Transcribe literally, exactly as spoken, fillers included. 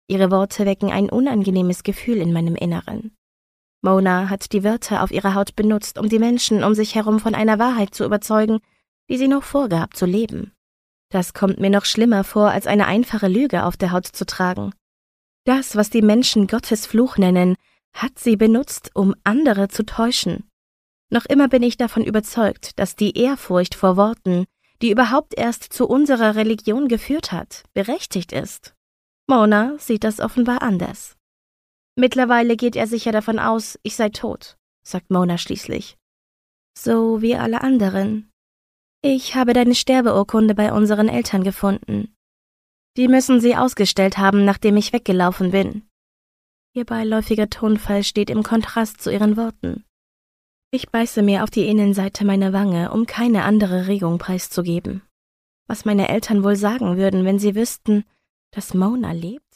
Ihre Worte wecken ein unangenehmes Gefühl in meinem Inneren. Mona hat die Wörter auf ihrer Haut benutzt, um die Menschen um sich herum von einer Wahrheit zu überzeugen, die sie noch vorgab zu leben. Das kommt mir noch schlimmer vor, als eine einfache Lüge auf der Haut zu tragen. Das, was die Menschen Gottes Fluch nennen, hat sie benutzt, um andere zu täuschen. Noch immer bin ich davon überzeugt, dass die Ehrfurcht vor Worten, die überhaupt erst zu unserer Religion geführt hat, berechtigt ist. Mona sieht das offenbar anders. Mittlerweile geht er sicher davon aus, ich sei tot, sagt Mona schließlich. So wie alle anderen. Ich habe deine Sterbeurkunde bei unseren Eltern gefunden. Die müssen sie ausgestellt haben, nachdem ich weggelaufen bin. Ihr beiläufiger Tonfall steht im Kontrast zu ihren Worten. Ich beiße mir auf die Innenseite meiner Wange, um keine andere Regung preiszugeben. Was meine Eltern wohl sagen würden, wenn sie wüssten, dass Mona lebt?